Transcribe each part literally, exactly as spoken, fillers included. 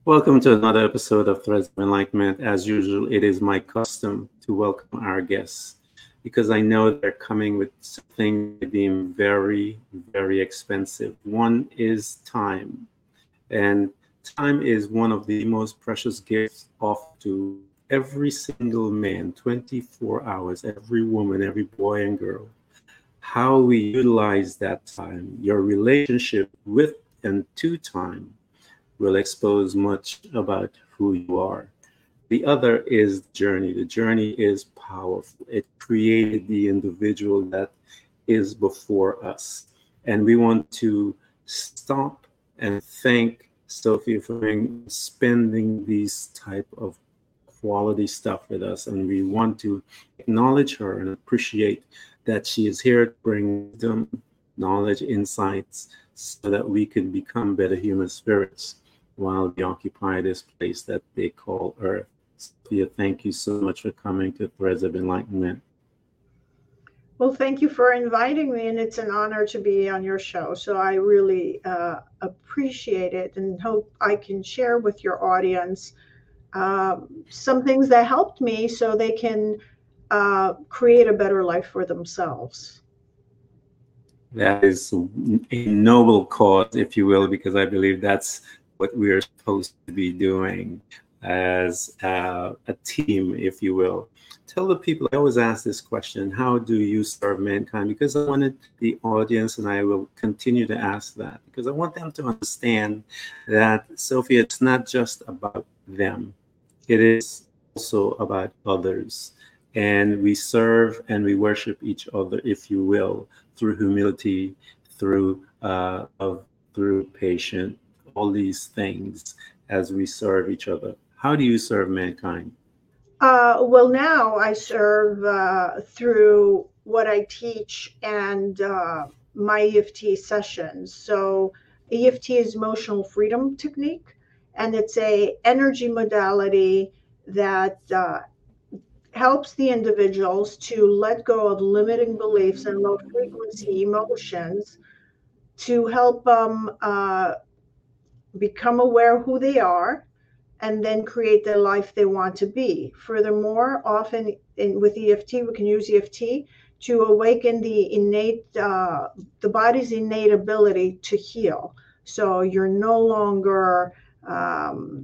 Welcome to another episode of Threads of Enlightenment. As usual, it is my custom to welcome our guests because I know they're coming with something that I deem very, very expensive. One is time, and time is one of the most precious gifts offered to every single man, twenty-four hours, every woman, every boy and girl. How we utilize that time, your relationship with and to time will expose much about who you are. The other is the journey. The journey is powerful. It created the individual that is before us. And we want to stop and thank Sophie for spending these type of quality stuff with us. And we want to acknowledge her and appreciate that she is here to bring wisdom, knowledge, insights, so that we can become better human spirits while we occupy this place that they call Earth. Sophia, thank you so much for coming to Threads of Enlightenment. Well, thank you for inviting me, and it's an honor to be on your show. So I really uh, appreciate it and hope I can share with your audience um, some things that helped me so they can uh, create a better life for themselves. That is a noble cause, if you will, because I believe that's what we're supposed to be doing as uh, a team, if you will. Tell the people, I always ask this question, how do you serve mankind? Because I wanted the audience, and I will continue to ask that, because I want them to understand that, Sophia, it's not just about them. It is also about others. And we serve and we worship each other, if you will, through humility, through uh, love, through patience, all these things as we serve each other. How do you serve mankind? Uh, well, now I serve uh, through what I teach and uh, my E F T sessions. So E F T is emotional freedom technique, and it's a energy modality that uh, helps the individuals to let go of limiting beliefs and low frequency emotions to help them uh, become aware of who they are and then create the life they want to be. Furthermore, often in, with E F T, we can use E F T to awaken the innate, uh, the body's innate ability to heal. So you're no longer um,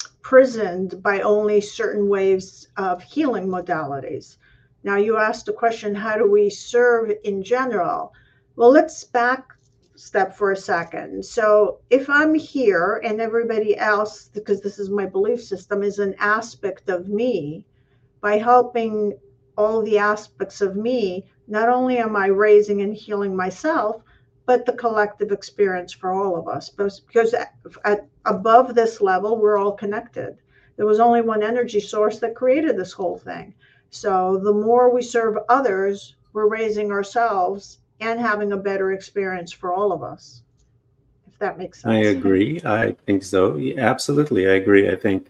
prisoned by only certain waves of healing modalities. Now, you asked the question, how do we serve in general? Well, let's back step for a second. So, if I'm here and everybody else, because this is my belief system, is an aspect of me, by helping all the aspects of me, not only am I raising and healing myself, but the collective experience for all of us. Because at, above this level, we're all connected. There was only one energy source that created this whole thing. So the more we serve others, we're raising ourselves and having a better experience for all of us, if that makes I sense. agree. I think so. Yeah, absolutely. I agree. I think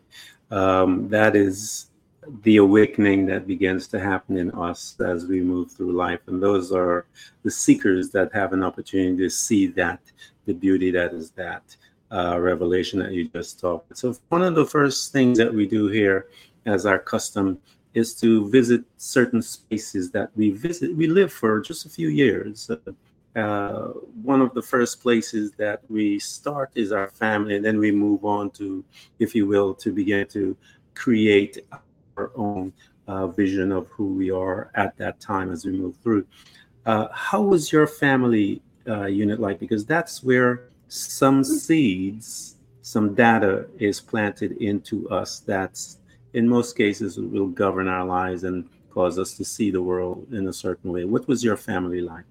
um, that is the awakening that begins to happen in us as we move through life. And those are the seekers that have an opportunity to see that, the beauty that is that uh, revelation that you just talked. So, one of the first things that we do here as our custom is to visit certain spaces that we visit. We live for just a few years. Uh, uh, one of the first places that we start is our family, and then we move on to, if you will, to begin to create our own uh, vision of who we are at that time as we move through. Uh, how was your family uh, unit like? Because that's where some seeds, some data is planted into us that's, in most cases, will govern our lives and cause us to see the world in a certain way. What was your family like?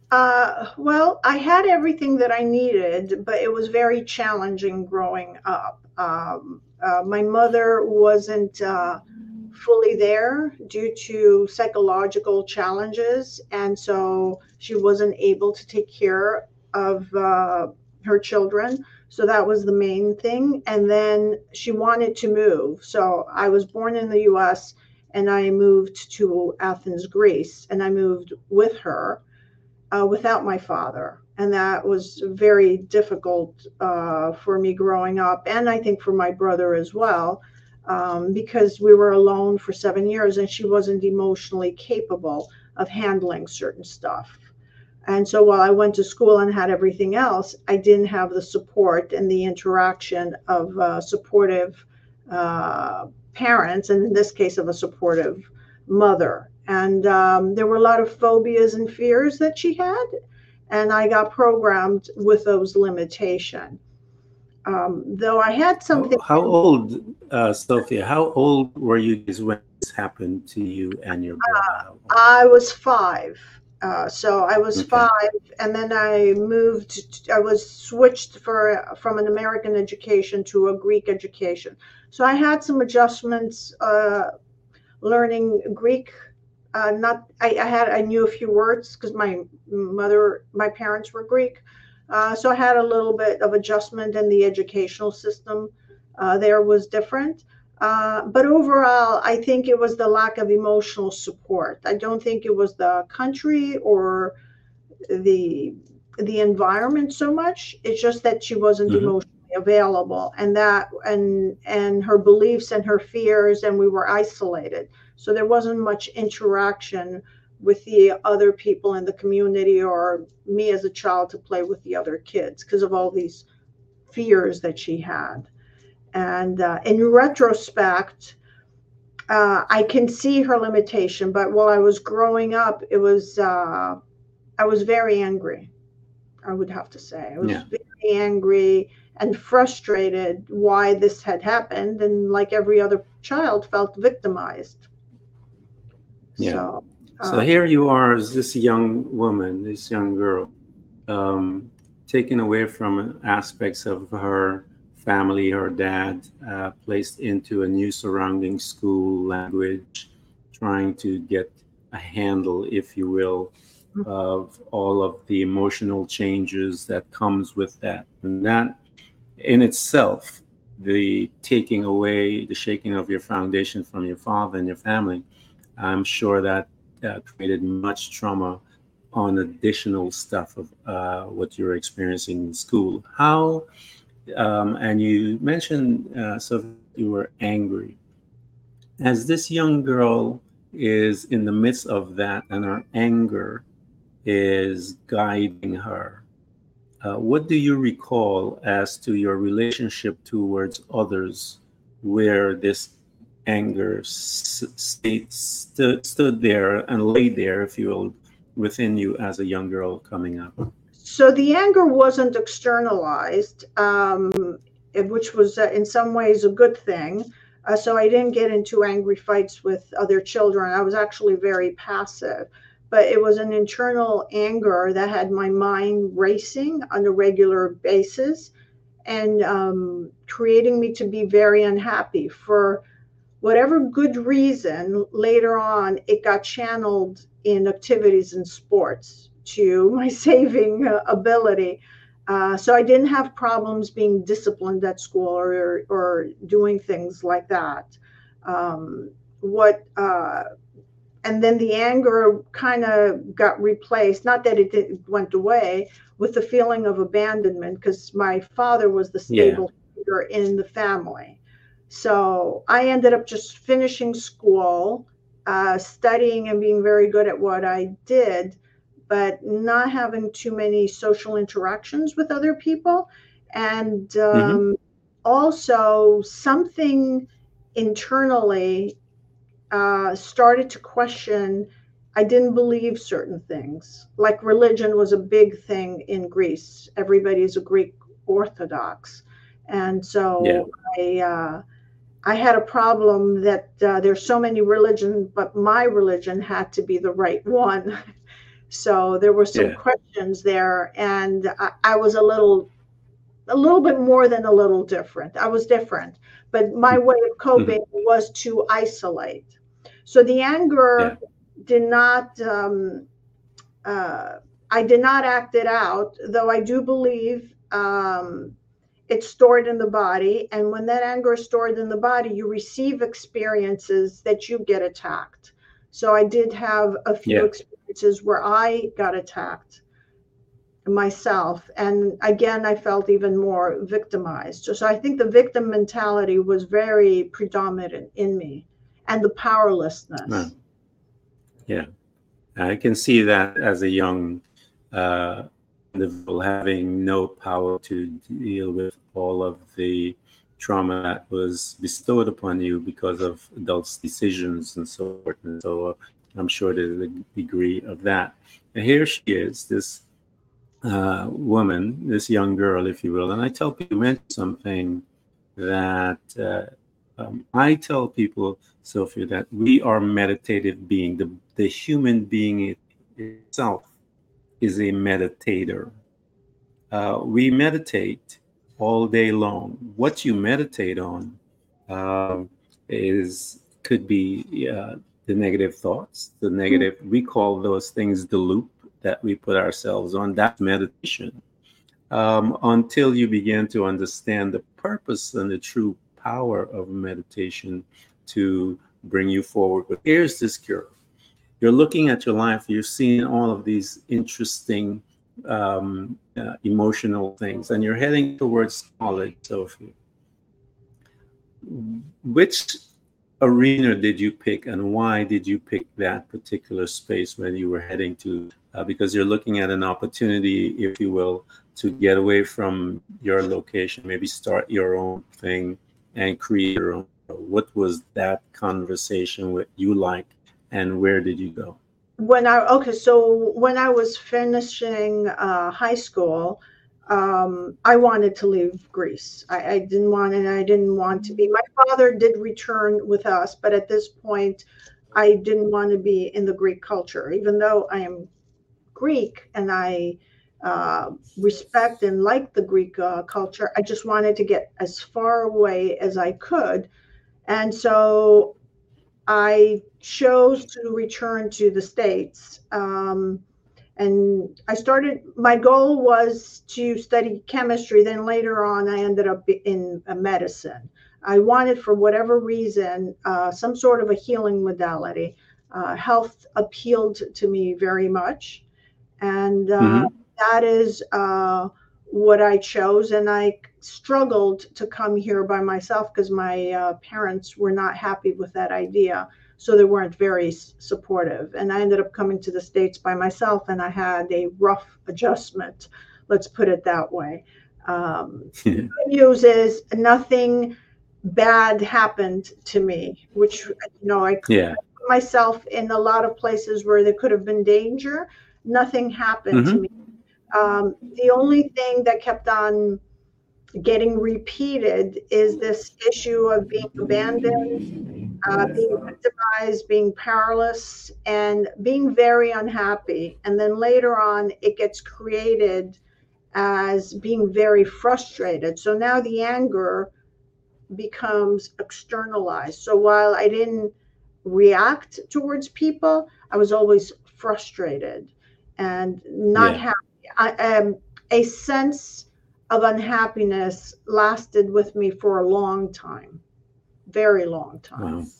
Uh, well, I had everything that I needed, but it was very challenging growing up. Um, uh, my mother wasn't uh, fully there due to psychological challenges, and so she wasn't able to take care of uh, her children. So that was the main thing. And then she wanted to move. So I was born in the U S and I moved to Athens, Greece, and I moved with her uh, without my father. And that was very difficult uh, for me growing up, and I think for my brother as well, um, because we were alone for seven years and she wasn't emotionally capable of handling certain stuff. And so while I went to school and had everything else, I didn't have the support and the interaction of uh, supportive uh, parents, and in this case, of a supportive mother. And um, there were a lot of phobias and fears that she had, and I got programmed with those limitations. Um, though I had something. How, how old, uh, Sophia? How old were you guys when this happened to you and your brother? I was five. Uh, so I was Okay. five, and then I moved. I was switched for from an American education to a Greek education. So I had some adjustments uh, learning Greek. Uh, not I, I had I knew a few words because my mother, my parents were Greek. Uh, so I had a little bit of adjustment, and the educational system uh, there was different. Uh, but overall, I think it was the lack of emotional support. I don't think it was the country or the the environment so much. It's just that she wasn't Mm-hmm. emotionally available, and that and and her beliefs and her fears, and we were isolated. So there wasn't much interaction with the other people in the community, or me as a child to play with the other kids because of all these fears that she had. And uh, in retrospect, uh, I can see her limitation. But while I was growing up, it was uh, I was very angry. I would have to say I was Yeah. very angry and frustrated why this had happened, and like every other child, felt victimized. Yeah. So, So um, here you are as this young woman, this young girl, um, taken away from aspects of her family, her dad, uh, placed into a new surrounding school, language, trying to get a handle, if you will, of all of the emotional changes that comes with that. And that in itself, the taking away, the shaking of your foundation from your father and your family, I'm sure that uh, created much trauma on additional stuff of uh, what you're experiencing in school. How, um, and you mentioned, uh, so you were angry. As this young girl is in the midst of that and her anger is guiding her, uh, what do you recall as to your relationship towards others where this anger s- stayed, stu- stood there and lay there, if you will, within you as a young girl coming up? so the anger wasn't externalized, um, which was uh, in some ways a good thing. Uh, so I didn't get into angry fights with other children. I was actually very passive, but it was an internal anger that had my mind racing on a regular basis, and um, creating me to be very unhappy for whatever good reason. Later on, it got channeled in activities and sports to my saving uh, ability. Uh, so I didn't have problems being disciplined at school, or, or doing things like that. Um, what uh, and then the anger kind of got replaced, not that it didn't, went away, with the feeling of abandonment, because my father was the Yeah. stable figure in the family. So I ended up just finishing school, uh, studying and being very good at what I did, but not having too many social interactions with other people. And Mm-hmm. um, also something internally uh, started to question. I didn't believe certain things. Like religion was a big thing in Greece. Everybody's a Greek Orthodox. And Yeah. so I, uh, I had a problem that uh, there's so many religions, but my religion had to be the right one. So there were some Yeah. questions there, and I, I was a little, a little bit more than a little different. I was different, but my way of Mm-hmm. coping was to isolate. So the Yeah. anger did not, um, uh, I did not act it out, though I do believe um, it's stored in the body. And when that anger is stored in the body, you receive experiences that you get attacked. So I did have a few Yeah. experiences where I got attacked. myself. And again, I felt even more victimized. So, so I think the victim mentality was very predominant in me, and the powerlessness. Wow. Yeah, I can see that as a young uh, individual, having no power to deal with all of the trauma that was bestowed upon you because of adults' decisions and so forth. And so uh, I'm sure there's a degree of that. And here she is, this uh, woman, this young girl, if you will. And I tell people, you mentioned something that uh, um, I tell people, Sophia, that we are meditative being. The, the human being itself is a meditator. Uh, we meditate all day long. What you meditate on uh, is could be uh, the negative thoughts, the negative. We call those things the loop that we put ourselves on. That's meditation. Um, until you begin to understand the purpose and the true power of meditation to bring you forward. But here's this cure. You're looking at your life, you're seeing all of these interesting um, uh, emotional things, and you're heading towards college, Sophie. Which arena did you pick, and why did you pick that particular space when you were heading to? Uh, because you're looking at an opportunity, if you will, to get away from your location, maybe start your own thing and create your own. What was that conversation with you like, and where did you go? When I okay, so when I was finishing uh, high school, um, I wanted to leave Greece. I, I didn't want, and I didn't want to be. My father did return with us, but at this point, I didn't want to be in the Greek culture, even though I am Greek and I uh, respect and like the Greek uh, culture. I just wanted to get as far away as I could. And so I chose to return to the States. Um, and I started, my goal was to study chemistry. Then later on, I ended up in medicine. I wanted, for whatever reason, uh, some sort of a healing modality. Uh, health appealed to me very much. And uh, Mm-hmm. that is uh, what I chose. And I struggled to come here by myself because my uh, parents were not happy with that idea. So they weren't very supportive. And I ended up coming to the States by myself, and I had a rough adjustment. Let's put it that way. Um, the good news is nothing bad happened to me, which, you know, I Yeah. put myself in a lot of places where there could have been danger. Nothing happened Mm-hmm. to me. Um, the only thing that kept on getting repeated is this issue of being abandoned, uh, being victimized, being powerless, and being very unhappy. And then later on, it gets created as being very frustrated. So now the anger becomes externalized. So while I didn't react towards people, I was always frustrated and not Yeah. happy. I, um, a sense of unhappiness lasted with me for a long time, very long time. Wow.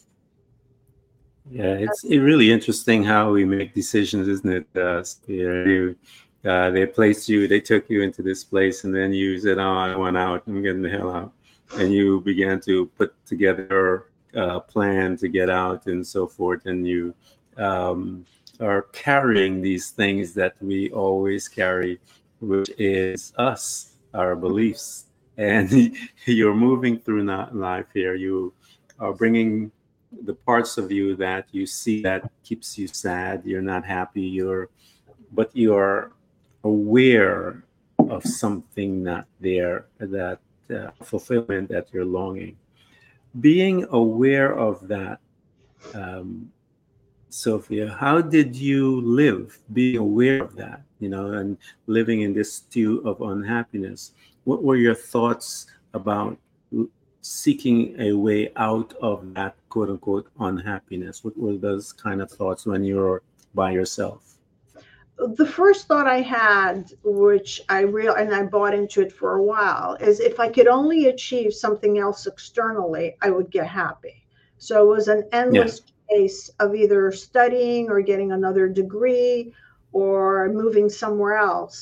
Yeah, it's it really interesting how we make decisions, isn't it? Uh, you, uh, they placed you, they took you into this place, and then you said, "Oh, I want out. I'm getting the hell out," and you began to put together a plan to get out and so forth, and you um, are carrying these things that we always carry, which is us, our beliefs, and you're moving through life here. You are bringing the parts of you that you see that keeps you sad, you're not happy, you're but you're aware of something not there, that uh, fulfillment that you're longing. Being aware of that, um, Sophia, how did you live being aware of that, you know, and living in this stew of unhappiness? What were your thoughts about seeking a way out of that quote unquote unhappiness? What were those kind of thoughts when you're by yourself? The first thought I had, which I real and I bought into it for a while, is if I could only achieve something else externally, I would get happy. So it was an Yeah. endless case of either studying or getting another degree or moving somewhere else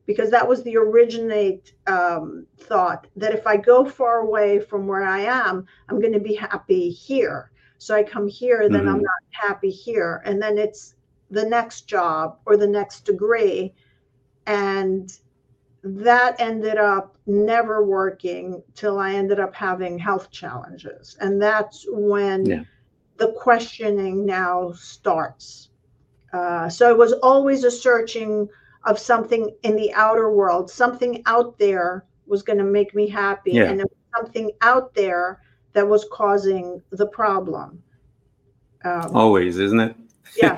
because that was the originate um, thought that if I go far away from where I am, I'm going to be happy here. So I come here, then I'm Mm-hmm. not happy here. And then it's the next job or the next degree. And that ended up never working till I ended up having health challenges. And that's when Yeah. the questioning now starts. Uh, so it was always a searching of something in the outer world. Something out there was going to make me happy, Yeah. and it was something out there that was causing the problem. Um, Always, isn't it? yes.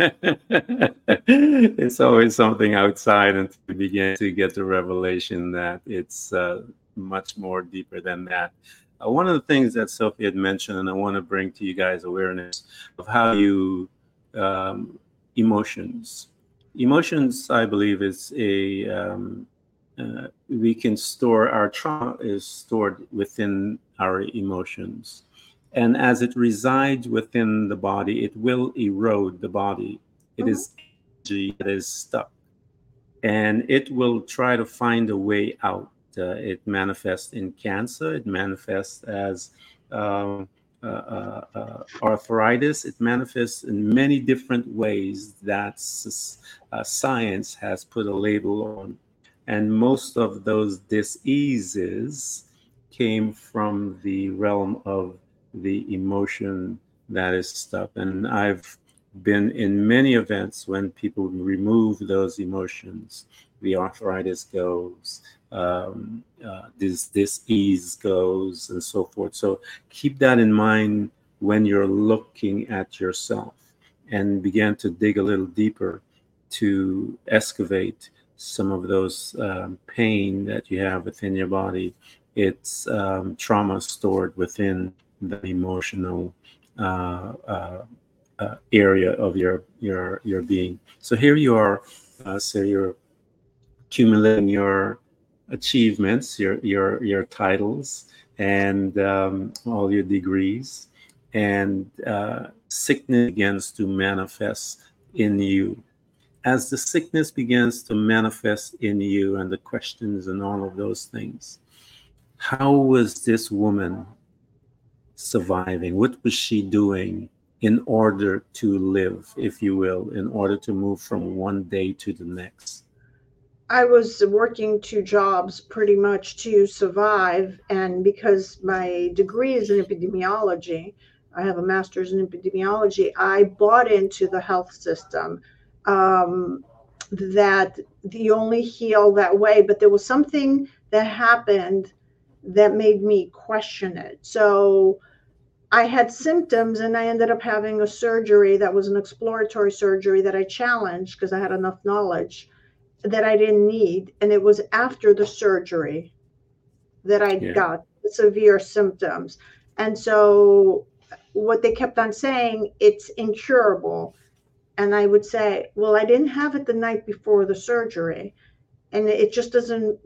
It's always something outside until you begin to get the revelation that it's uh, much more deeper than that. Uh, one of the things that Sophie had mentioned, and I want to bring to you guys awareness of how you um, emotions. Emotions, I believe, is a um, uh, we can store our trauma is stored within our emotions. And as it resides within the body, it will erode the body. It Mhm. is energy that is stuck, and it will try to find a way out. Uh, it manifests in cancer. It manifests as um, uh, uh, uh, arthritis. It manifests in many different ways that s- uh, science has put a label on. And most of those diseases came from the realm of the emotion that is stuck. And I've been in many events when people remove those emotions, the arthritis goes, um, uh, this this ease goes, and so forth. So keep that in mind when you're looking at yourself, and begin to dig a little deeper to excavate some of those um, pain that you have within your body. It's um, trauma stored within the emotional uh, uh, uh, area of your your your being. So here you are. Uh, so you're accumulating your achievements, your your your titles, and um, all your degrees, and uh, sickness begins to manifest in you. As the sickness begins to manifest in you, and the questions and all of those things, how was this woman surviving? What was she doing in order to live, if you will, in order to move from one day to the next? I was working two jobs pretty much to survive. And because my degree is in epidemiology, I have a master's in epidemiology, I bought into the health system um, that the only heal that way. But there was something that happened that made me question it. So I had symptoms and I ended up having a surgery that was an exploratory surgery that I challenged because I had enough knowledge that I didn't need. And it was after the surgery that I Yeah. got severe symptoms. And so what they kept on saying, it's incurable. And I would say, well, I didn't have it the night before the surgery. And it just doesn't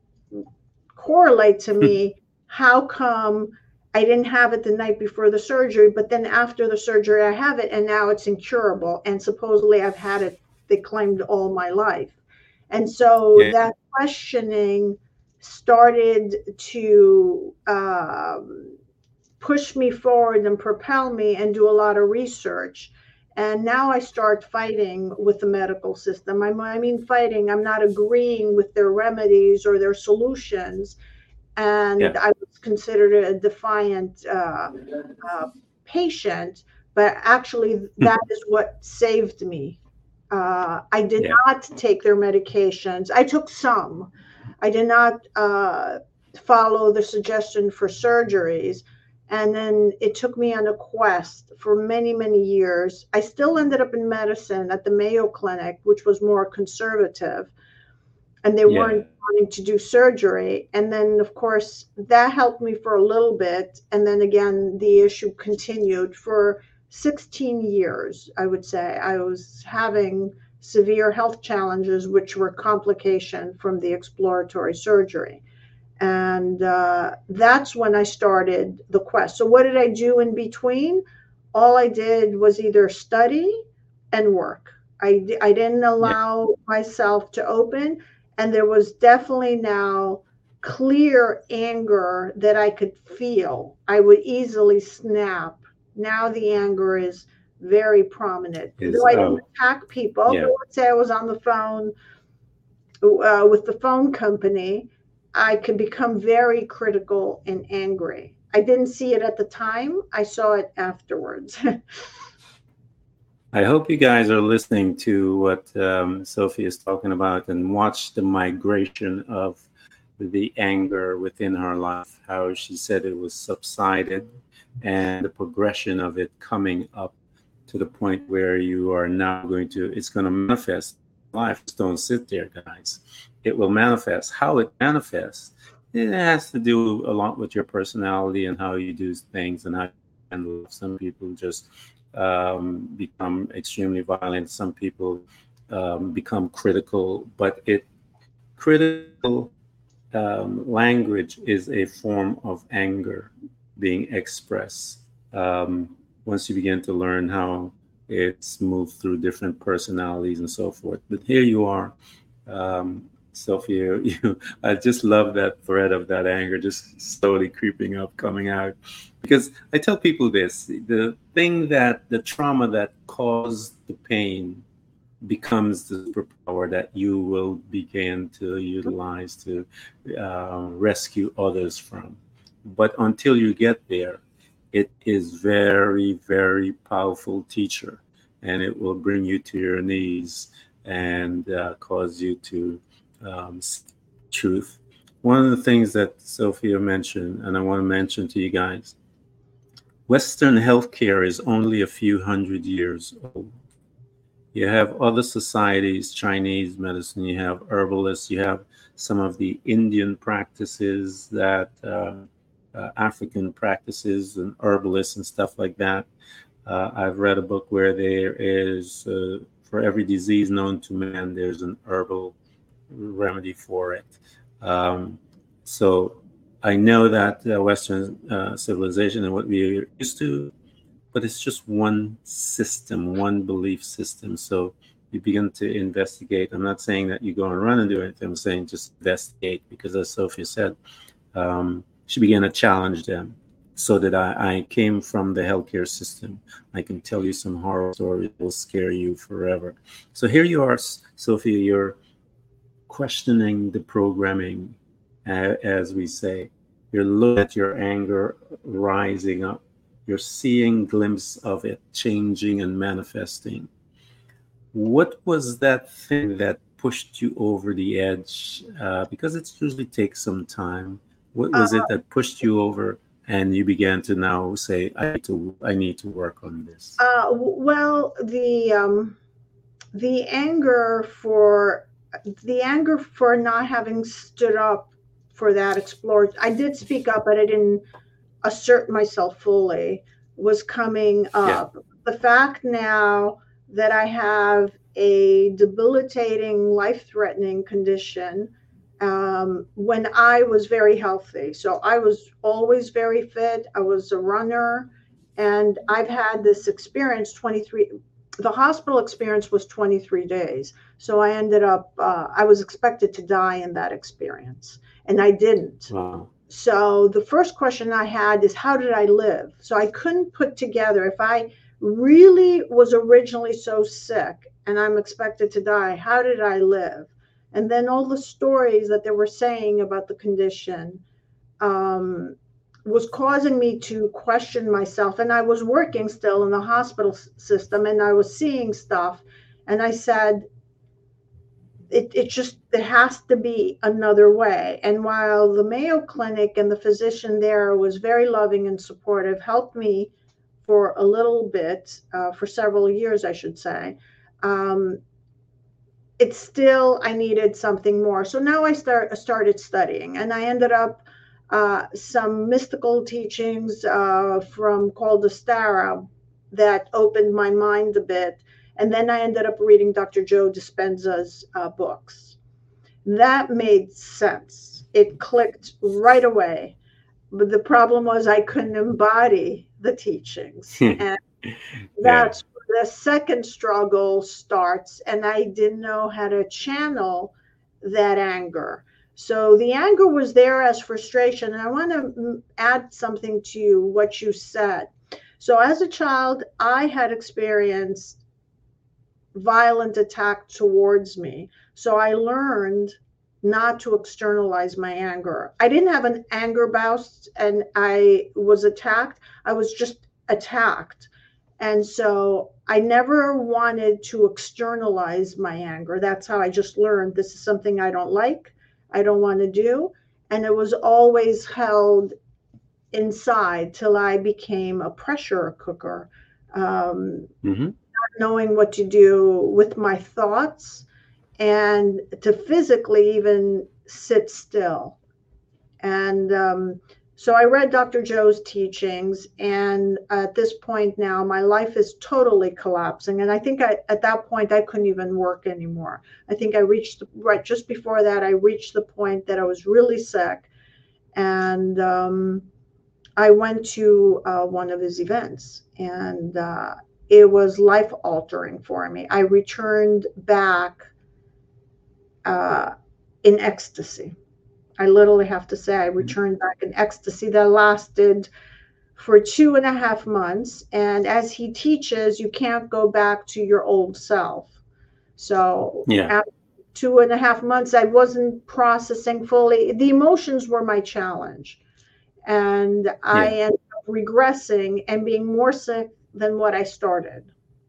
correlate to me. How come I didn't have it the night before the surgery, but then after the surgery I have it and now it's incurable? And supposedly I've had it, they claimed, all my life. And so Yeah. that questioning started to um, push me forward and propel me and do a lot of research. And now I start fighting with the medical system. I mean, fighting, I'm not agreeing with their remedies or their solutions. And Yeah. I was considered a defiant uh, uh, patient, but actually, that is what saved me. Uh, I did Yeah. not take their medications. I took some. I did not uh, follow the suggestion for surgeries. And then it took me on a quest for many, many years. I still ended up in medicine at the Mayo Clinic, which was more conservative, and they Yeah. weren't wanting to do surgery. And then, of course, that helped me for a little bit. And then again, the issue continued for sixteen years, I would say. I was having severe health challenges, which were complication from the exploratory surgery. And uh, that's when I started the quest. So what did I do in between? All I did was either study and work. I, I didn't Yeah. allow myself to open. And there was definitely now clear anger that I could feel. I would easily snap. Now the anger is very prominent. Is Though I don't oh attack people, yeah. but let's say I was on the phone uh, with the phone company, I could become very critical and angry. I didn't see it at the time. I saw it afterwards. I hope you guys are listening to what um, Sophie is talking about and watch the migration of the anger within her life, how she said it was subsided and the progression of it coming up to the point where you are now going to, it's going to manifest in life. Just don't sit there, guys. It will manifest. How it manifests, it has to do a lot with your personality and how you do things and how you handle. Some people just um, become extremely violent. Some people um, become critical, but it critical um, language is a form of anger being expressed. Um, once you begin to learn how it's moved through different personalities and so forth. But here you are, um, Sophia, you, I just love that thread of that anger just slowly creeping up, coming out. Because I tell people this, the thing that, the trauma that caused the pain becomes the superpower that you will begin to utilize to uh, rescue others from. But until you get there, it is very, very powerful teacher, and it will bring you to your knees and uh, cause you to um, seek truth. One of the things that Sophia mentioned, and I want to mention to you guys, Western healthcare is only a few hundred years old. You have other societies, Chinese medicine, you have herbalists, you have some of the Indian practices that uh, uh, African practices and herbalists and stuff like that. Uh, I've read a book where there is, uh, for every disease known to man, there's an herbal remedy for it. Um, so I know that uh, Western uh, civilization and what we're used to, but it's just one system, one belief system. So you begin to investigate. I'm not saying that you go and run and do anything. I'm saying just investigate, because as Sophia said, um, she began to challenge them. So that I, I came from the healthcare system. I can tell you some horror stories that will scare you forever. So here you are, Sophia, you're questioning the programming, uh, as we say. You're looking at your anger rising up. You're seeing glimpses of it changing and manifesting. What was that thing that pushed you over the edge? Uh, because it usually takes some time. What was Uh, it that pushed you over and you began to now say, I need to, I need to work on this? uh, well, the um, the anger for the anger for not having stood up for that explored. I did speak up, but I didn't assert myself fully. Was coming Yeah. up. The fact now that I have a debilitating, life-threatening condition. Um, when I was very healthy. So I was always very fit. I was a runner. And I've had this experience twenty-three, the hospital experience was twenty-three days. So I ended up, uh, I was expected to die in that experience. And I didn't. Wow. So the first question I had is, how did I live? So I couldn't put together, if I really was originally so sick and I'm expected to die, how did I live? And then all the stories that they were saying about the condition um, was causing me to question myself. And I was working still in the hospital system, and I was seeing stuff. And I said, it, it just, there has to be another way. And while the Mayo Clinic and the physician there was very loving and supportive, helped me for a little bit, uh, for several years, I should say, um, it's still, I needed something more. So now I start started studying, and I ended up uh, some mystical teachings uh, from called Ostara that opened my mind a bit. And then I ended up reading Doctor Joe Dispenza's uh, books. That made sense. It clicked right away. But the problem was I couldn't embody the teachings. And that's where the second struggle starts. And I didn't know how to channel that anger. So the anger was there as frustration. And I want to add something to what you said. So as a child, I had experienced violent attack towards me. So I learned not to externalize my anger. I didn't have an anger bout and I was attacked. I was just attacked. And so I never wanted to externalize my anger. That's how I just learned this is something I don't like, I don't want to do. And it was always held inside till I became a pressure cooker, um, mm-hmm. not knowing what to do with my thoughts and to physically even sit still. And um, so I read Doctor Joe's teachings, and at this point now, my life is totally collapsing. And I think I, at that point, I couldn't even work anymore. I think I reached, right just before that, I reached the point that I was really sick. And um, I went to uh, one of his events, and uh, it was life altering for me. I returned back uh, in ecstasy. I literally have to say I returned back in ecstasy that lasted for two and a half months. And as he teaches, you can't go back to your old self. So yeah. After two and a half months, I wasn't processing fully. The emotions were my challenge. And yeah. I ended up regressing and being more sick than what I started.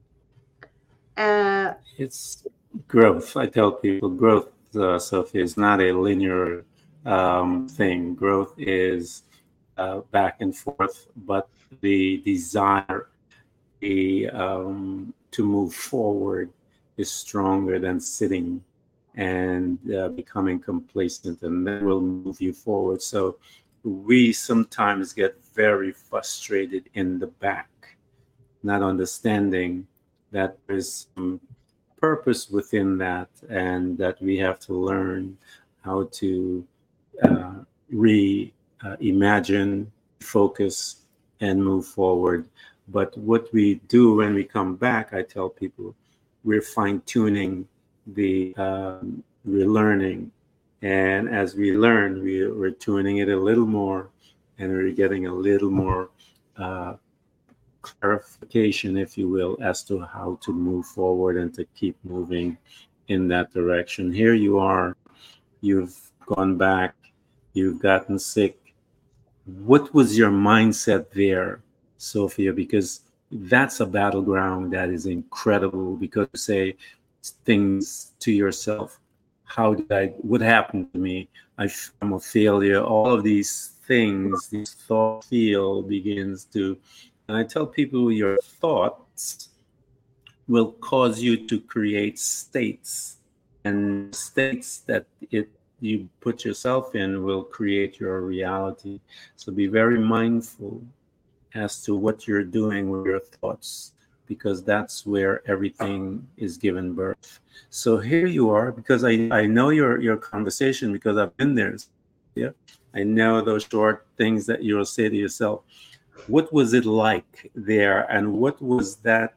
Uh, it's growth. I tell people growth, uh, Sophie, is not a linear um, thing. Growth is uh, back and forth, but the desire the, um, to move forward is stronger than sitting and uh, becoming complacent, and that will move you forward. So we sometimes get very frustrated in the back, not understanding that there's some purpose within that, and that we have to learn how to uh, reimagine, uh, focus, and move forward. But what we do when we come back, I tell people, we're fine-tuning the, um, we're learning. And as we learn, we, we're tuning it a little more, and we're getting a little more uh, clarification, if you will, as to how to move forward and to keep moving in that direction. Here you are, you've gone back, you've gotten sick. What was your mindset there, Sophia? Because that's a battleground that is incredible, because you say things to yourself. How did I, what happened to me? I, I'm a failure. All of these things, this thought feel begins to, and I tell people your thoughts will cause you to create states, and states that it you put yourself in will create your reality. So be very mindful as to what you're doing with your thoughts, because that's where everything is given birth. So here you are, because I, I know your, your conversation, because I've been there. Yeah, I know those short things that you'll say to yourself. What was it like there, and what was that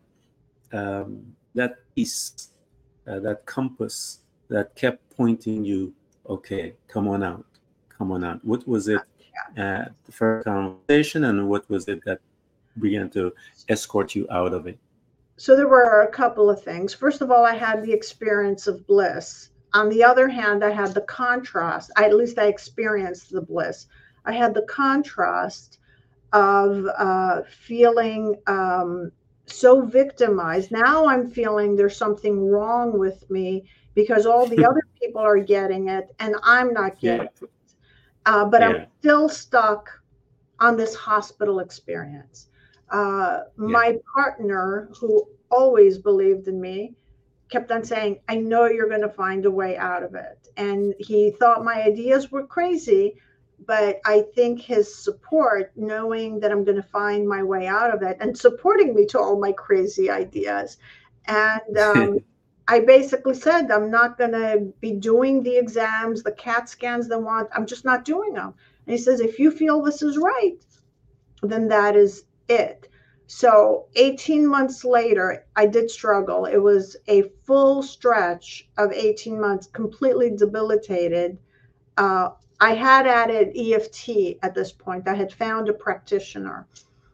um, that piece, uh, that compass that kept pointing you, okay, come on out, come on out? What was it at the first conversation, and what was it that began to escort you out of it? So there were a couple of things. First of all, I had the experience of bliss. On the other hand, I had the contrast. I, at least I experienced the bliss. I had the contrast of uh, feeling um, so victimized. Now I'm feeling there's something wrong with me because all the other people are getting it and I'm not getting yeah. it. Uh, but yeah. I'm still stuck on this hospital experience. Uh, yeah. My partner, who always believed in me, kept on saying, I know you're going to find a way out of it. And he thought my ideas were crazy, but I think his support, knowing that I'm going to find my way out of it, and supporting me to all my crazy ideas. And um, I basically said, I'm not going to be doing the exams, the CAT scans they want. I'm just not doing them. And he says, if you feel this is right, then that is it. So eighteen months later, I did struggle. It was a full stretch of eighteen months, completely debilitated. Uh, I had added E F T at this point. I had found a practitioner.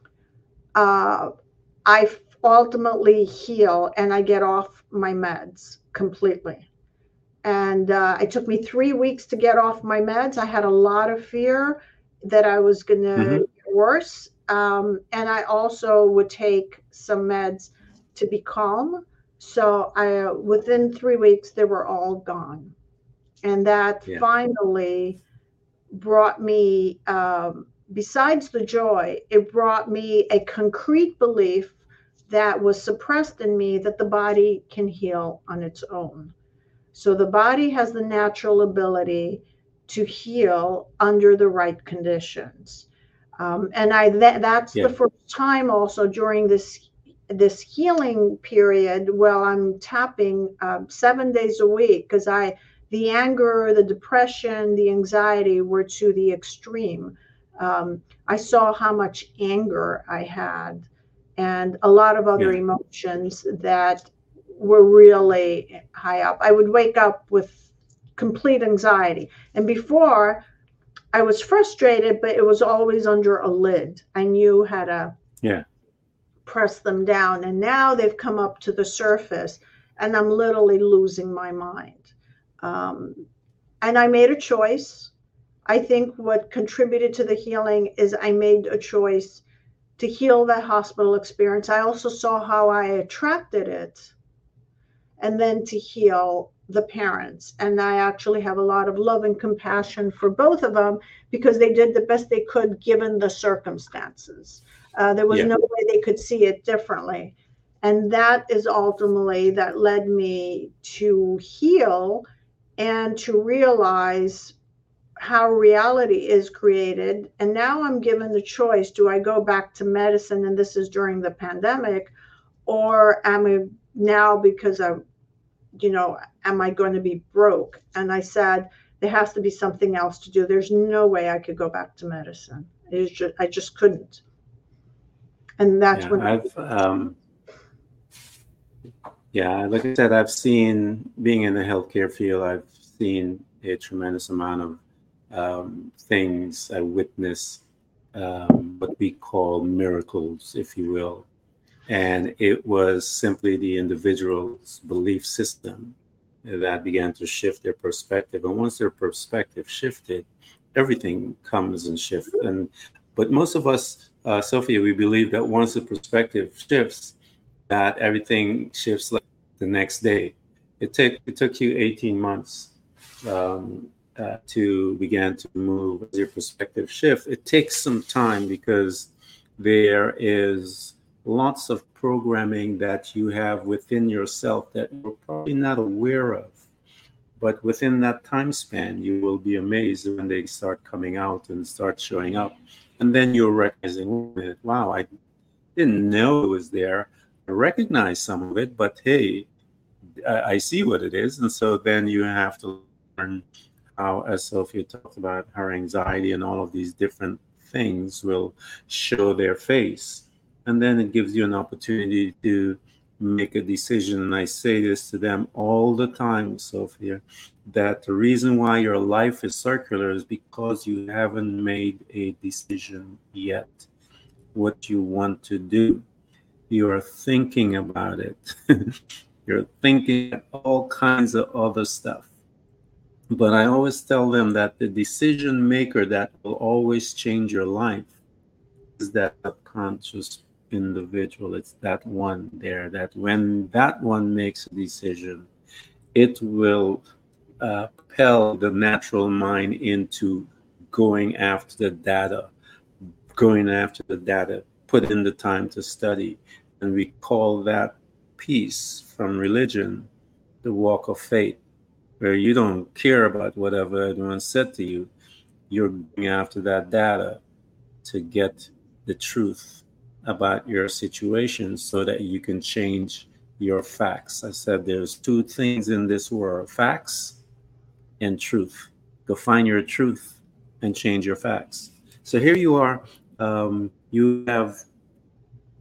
Uh, I ultimately heal and I get off my meds completely. And uh, it took me three weeks to get off my meds. I had a lot of fear that I was going to Mm-hmm. get worse. Um, and I also would take some meds to be calm. So I, within three weeks, they were all gone. And that Yeah. finally brought me, um, besides the joy, it brought me a concrete belief that was suppressed in me that the body can heal on its own. So the body has the natural ability to heal under the right conditions. Um, and I that, that's Yeah. the first time also during this this healing period, well, I'm tapping uh, seven days a week because I the anger, the depression, the anxiety were to the extreme. Um, I saw how much anger I had and a lot of other Yeah. emotions that were really high up. I would wake up with complete anxiety. And before, I was frustrated, but it was always under a lid. I knew how to Yeah. press them down. And now they've come up to the surface, and I'm literally losing my mind. Um, and I made a choice. I think what contributed to the healing is I made a choice to heal that hospital experience. I also saw how I attracted it, and then to heal the parents. And I actually have a lot of love and compassion for both of them because they did the best they could given the circumstances. Uh, there was Yeah. no way they could see it differently. And that is ultimately that led me to heal and to realize how reality is created. And now I'm given the choice, do I go back to medicine? And this is during the pandemic, or am I now because I, you know, am I going to be broke? And I said, there has to be something else to do. There's no way I could go back to medicine. It's just, I just couldn't. And that's Yeah. when I've, um, yeah, like I said, I've seen, being in the healthcare field, I've seen a tremendous amount of um, things. I witnessed um, what we call miracles, if you will. And it was simply the individual's belief system that began to shift their perspective. And once their perspective shifted, everything comes and shifts. And but most of us, uh, Sophia, we believe that once the perspective shifts, that everything shifts like the next day. It took it took you eighteen months um, uh, to begin to move as your perspective shift. It takes some time because there is lots of programming that you have within yourself that you're probably not aware of. But within that time span, you will be amazed when they start coming out and start showing up. And then you're recognizing, wow, I didn't know it was there. I recognize some of it, but hey, I, I see what it is. And so then you have to learn how, as Sophia talked about, her anxiety and all of these different things will show their face. And then it gives you an opportunity to make a decision. And I say this to them all the time, Sophia, that the reason why your life is circular is because you haven't made a decision yet what you want to do. You are thinking about it. You're thinking all kinds of other stuff. But I always tell them that the decision maker that will always change your life is that subconscious individual. It's that one there, that when that one makes a decision, it will uh, propel the natural mind into going after the data, going after the data, put in the time to study. And we call that piece from religion the walk of faith, where you don't care about whatever anyone said to you. You're going after that data to get the truth about your situation so that you can change your facts. I said there's two things in this world, facts and truth. Go find your truth and change your facts. So here you are. Um, you have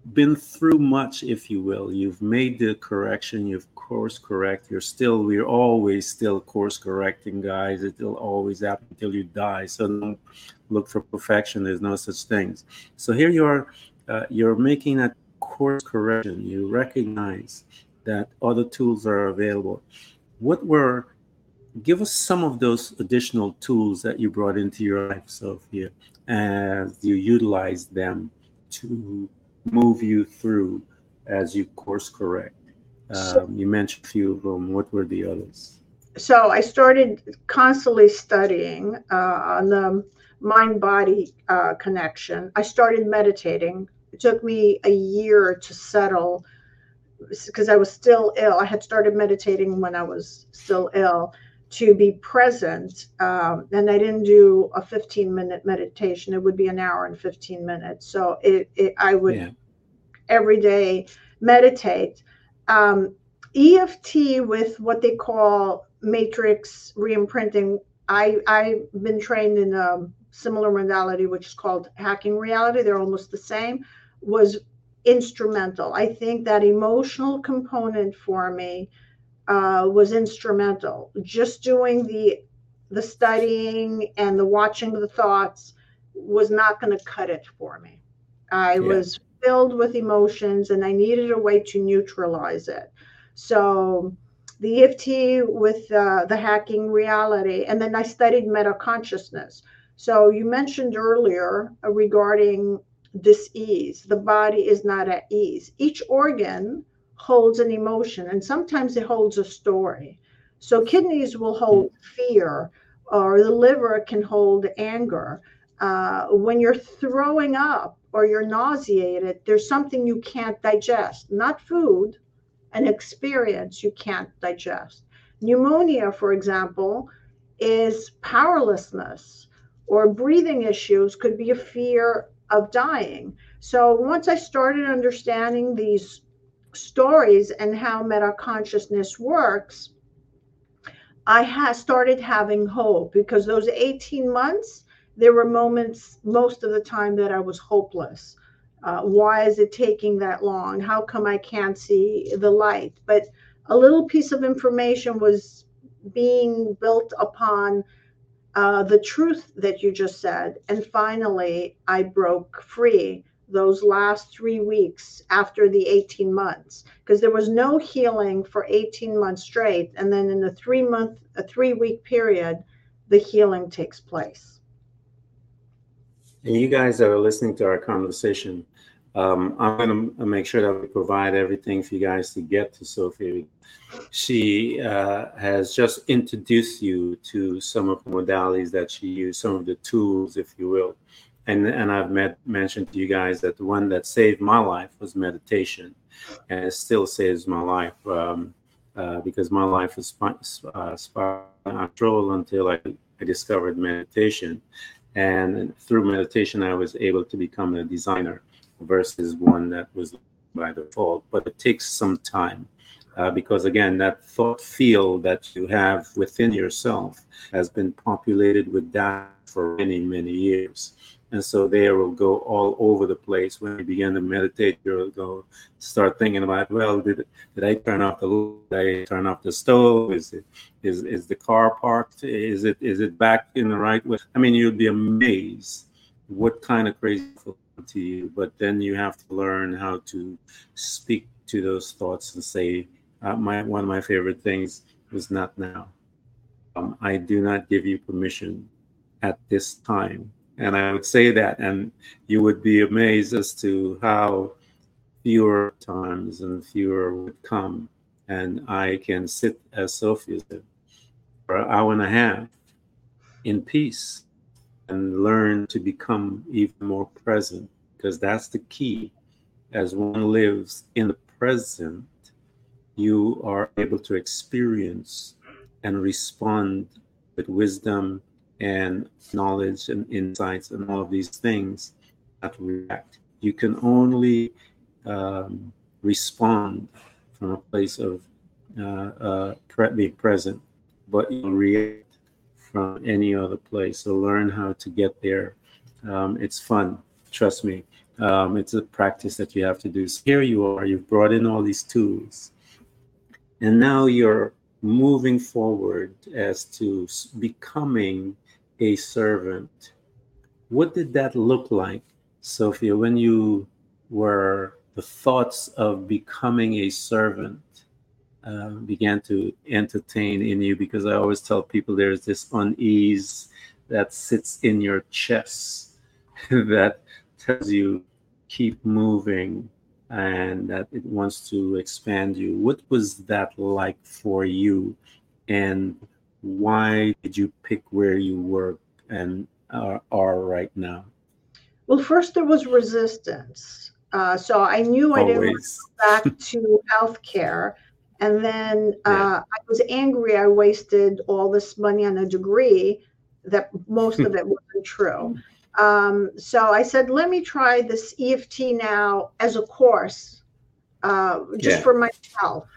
been through much, if you will. You've made the correction, you've course correct. You're still, we're always still course correcting, guys. It'll always happen until you die. So don't look for perfection. There's no such things. So here you are, uh, you're making a course correction. You recognize that other tools are available. What were, give us some of those additional tools that you brought into your life, Sophia, as you utilize them to move you through as you course correct. Um, you mentioned a few of them. What were the others? So I started constantly studying uh, on the mind-body uh, connection. I started meditating. It took me a year to settle because I was still ill. I had started meditating when I was still ill, to be present. Um, and I didn't do a fifteen minute meditation. It would be an hour and fifteen minutes. So it, it I would yeah. every day meditate. Um, E F T with what they call matrix reimprinting. I, I've been trained in a similar modality, which is called hacking reality. They're almost the same, was instrumental. I think that emotional component for me uh, was instrumental. Just doing the the studying and the watching the thoughts was not going to cut it for me. I yeah. was filled with emotions and I needed a way to neutralize it. So the E F T with uh, the hacking reality, and then I studied meta consciousness. So you mentioned earlier uh, regarding dis-ease. The body is not at ease. Each organ holds an emotion, and sometimes it holds a story. So kidneys will hold fear, or the liver can hold anger. Uh, when you're throwing up or you're nauseated, there's something you can't digest, not food, an experience you can't digest. Pneumonia, for example, is powerlessness, or breathing issues could be a fear of dying. So once I started understanding these stories and how meta-consciousness works, I ha- started having hope, because those eighteen months, there were moments most of the time that I was hopeless. Uh, why is it taking that long? How come I can't see the light? But a little piece of information was being built upon uh, the truth that you just said. And finally, I broke free those last three weeks after the eighteen months, because there was no healing for eighteen months straight. And then in a three month, a three week period, the healing takes place. And you guys that are listening to our conversation, um, I'm going to make sure that we provide everything for you guys to get to Sophia. She uh, has just introduced you to some of the modalities that she used, some of the tools, if you will. And, and I've met, mentioned to you guys that the one that saved my life was meditation. And it still saves my life um, uh, because my life was uh, control until I, I discovered meditation. And through meditation, I was able to become a designer versus one that was by default. But it takes some time uh, because, again, that thought field that you have within yourself has been populated with that for many, many years. And so there will go all over the place. When you begin to meditate, you'll go start thinking about, well, did, did I turn off the did I turn off the stove? Is it is is the car parked? Is it is it back in the right way? I mean, you'd be amazed what kind of crazy to you. But then you have to learn how to speak to those thoughts and say, uh, my one of my favorite things was not now. Um, I do not give you permission at this time. And I would say that, and you would be amazed as to how fewer times and fewer would come. And I can sit, as Sophia said, for an hour and a half in peace and learn to become even more present, because that's the key. As one lives in the present, you are able to experience and respond with wisdom and knowledge and insights and all of these things that react. You can only um, respond from a place of uh, uh, pre- being present, but you react from any other place. So learn how to get there. Um, it's fun, trust me. Um, it's a practice that you have to do. So here you are, you've brought in all these tools, and now you're moving forward as to becoming a servant. What did that look like, Sophia, when you were, the thoughts of becoming a servant uh, began to entertain in you? Because I always tell people there's this unease that sits in your chest that tells you keep moving and that it wants to expand you. What was that like for you, and why did you pick where you work and are, are right now? Well, first there was resistance. Uh, so I knew I didn't want to go back to healthcare. And then uh, yeah. I was angry I wasted all this money on a degree that most of it wasn't true. Um, so I said, let me try this E F T now as a course, uh, just yeah. for myself.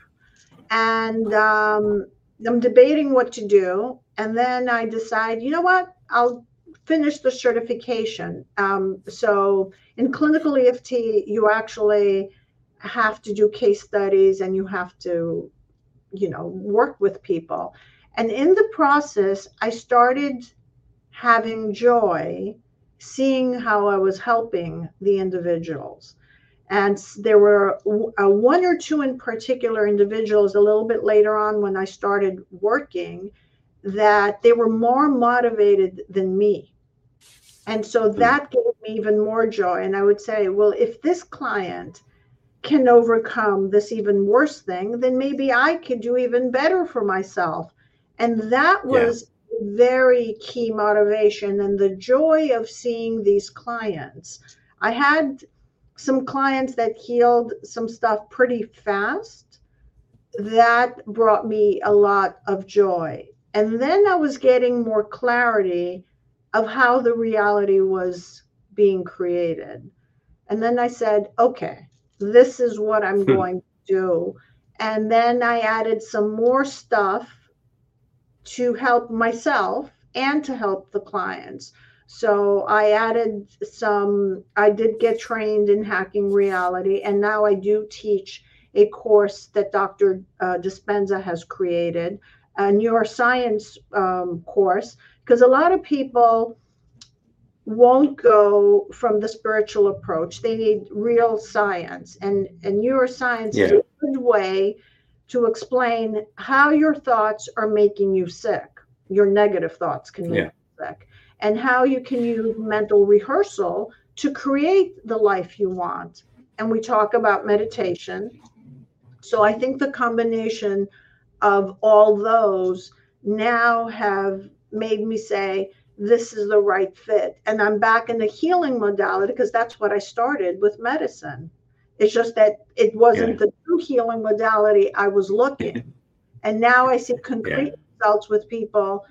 And um, I'm debating what to do. And then I decide, you know what, I'll finish the certification. Um, so in clinical E F T, you actually have to do case studies and you have to, you know, work with people. And in the process, I started having joy seeing how I was helping the individuals. And there were uh, one or two in particular individuals a little bit later on when I started working that they were more motivated than me. And so that gave me even more joy. And I would say, well, if this client can overcome this even worse thing, then maybe I could do even better for myself. And that was yeah. very key motivation and the joy of seeing these clients. I had some clients that healed some stuff pretty fast. That brought me a lot of joy. And then I was getting more clarity of how the reality was being created. And then I said, okay, this is what I'm going to do. And then I added some more stuff to help myself and to help the clients. So I added some, I did get trained in hacking reality, and now I do teach a course that Doctor Uh, Dispenza has created, a neuroscience um, course, because a lot of people won't go from the spiritual approach. They need real science, and, and neuroscience yeah. is a good way to explain how your thoughts are making you sick. Your negative thoughts can make yeah. you sick, and how you can use mental rehearsal to create the life you want. And we talk about meditation. So I think the combination of all those now have made me say, this is the right fit. And I'm back in the healing modality because that's what I started with medicine. It's just that it wasn't yeah. the true healing modality I was looking. And now I see concrete yeah. results with people,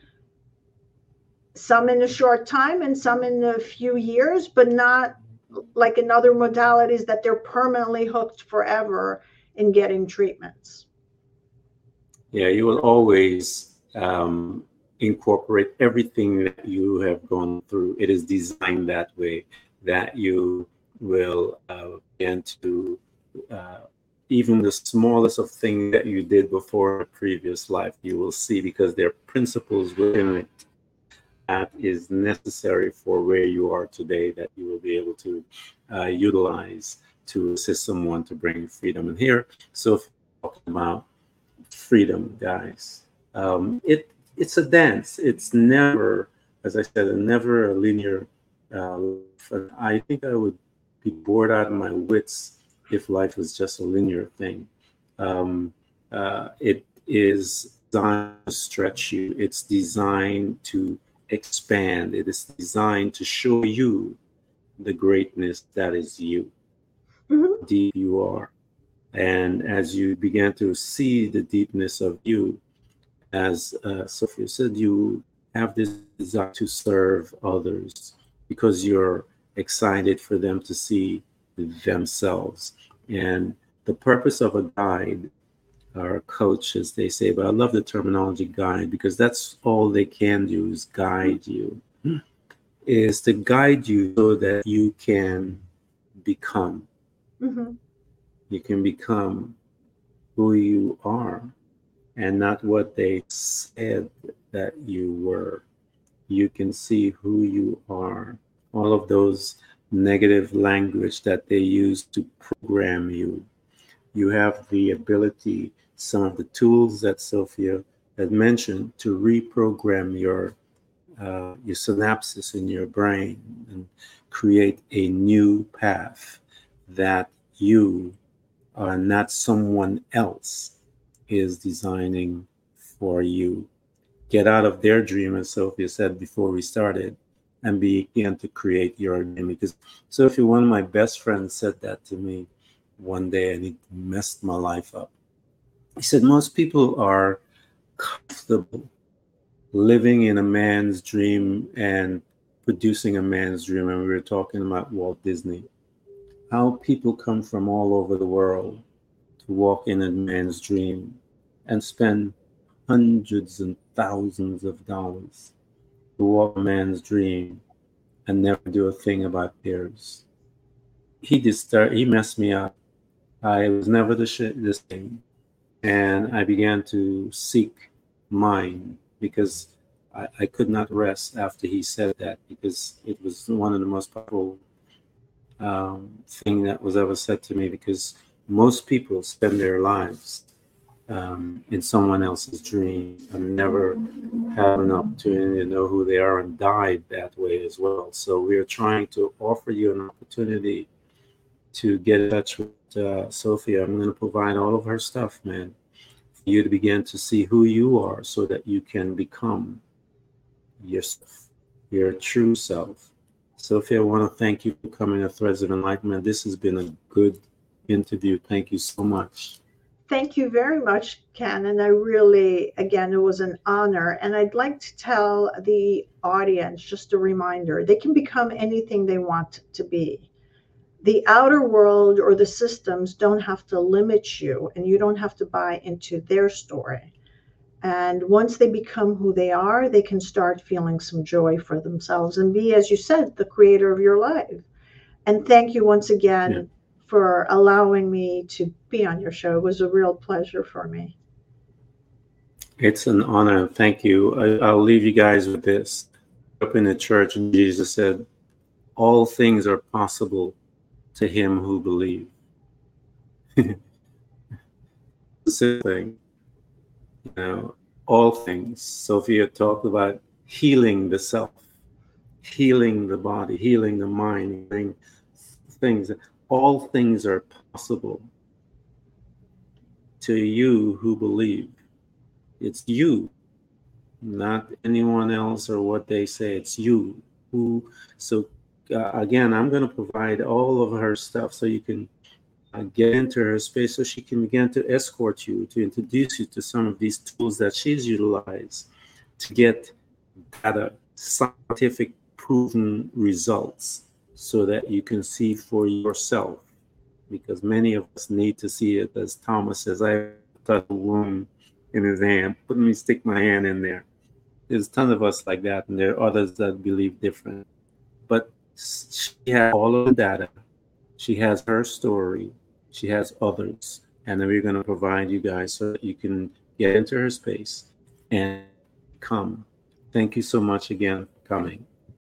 some in a short time and some in a few years, but not like in other modalities that they're permanently hooked forever in getting treatments. Yeah, you will always um, incorporate everything that you have gone through. It is designed that way, that you will uh, begin to, uh, even the smallest of things that you did before a previous life, you will see, because there are principles within it that is necessary for where you are today, that you will be able to uh, utilize to assist someone to bring freedom. And here, so talking about freedom, guys, um, it it's a dance. It's never, as I said, never a linear. Uh, I think I would be bored out of my wits if life was just a linear thing. Um, uh, it is designed to stretch you. It's designed to expand. It is designed to show you the greatness that is you, mm-hmm. how deep you are. And as you begin to see the deepness of you, as uh, Sophia said, you have this desire to serve others because you're excited for them to see themselves. And the purpose of a guide or a coach, as they say, but I love the terminology guide, because that's all they can do is guide you, is to guide you so that you can become. Mm-hmm. You can become who you are and not what they said that you were. You can see who you are. All of those negative language that they use to program you. You have the ability, some of the tools that Sophia had mentioned, to reprogram your uh, your synapses in your brain and create a new path that you are not someone else is designing for you. Get out of their dream, as Sophia said before we started, and begin to create your dream. Because Sophia, one of my best friends, said that to me one day, and it messed my life up. He said, most people are comfortable living in a man's dream and producing a man's dream. And we were talking about Walt Disney, how people come from all over the world to walk in a man's dream and spend hundreds and thousands of dollars to walk a man's dream and never do a thing about theirs. He disturbed, he messed me up. I was never the, sh- the same. And I began to seek mine because I, I could not rest after he said that, because it was one of the most powerful um, thing that was ever said to me, because most people spend their lives um, in someone else's dream and never have an opportunity to know who they are, and died that way as well. So we are trying to offer you an opportunity to get in touch with uh, Sophia. I'm going to provide all of her stuff, man, for you to begin to see who you are so that you can become yourself, your true self. Sophia, I want to thank you for coming to Threads of Enlightenment. This has been a good interview. Thank you so much. Thank you very much, Ken. And I really, again, it was an honor. And I'd like to tell the audience, just a reminder, they can become anything they want to be. The outer world or the systems don't have to limit you, and you don't have to buy into their story. And once they become who they are, they can start feeling some joy for themselves and be, as you said, the creator of your life. And thank you once again yeah. for allowing me to be on your show. It was a real pleasure for me. It's an honor. Thank you. I, I'll leave you guys with this. Up in the church, and Jesus said, all things are possible to him who believes. The thing, you know, all things. Sophia talked about healing the self, healing the body, healing the mind, healing things. All things are possible to you who believe. It's you, not anyone else or what they say. It's you who. So uh, again, I'm going to provide all of her stuff so you can uh, get into her space, so she can begin to escort you, to introduce you to some of these tools that she's utilized to get data, scientific proven results, so that you can see for yourself. Because many of us need to see it, as Thomas says, I touched a wound in his hand, let me stick my hand in there. There's a ton of us like that, and there are others that believe different. But she has all of the data. She has her story. She has others. And then we're going to provide you guys so that you can get into her space and come. Thank you so much again for coming.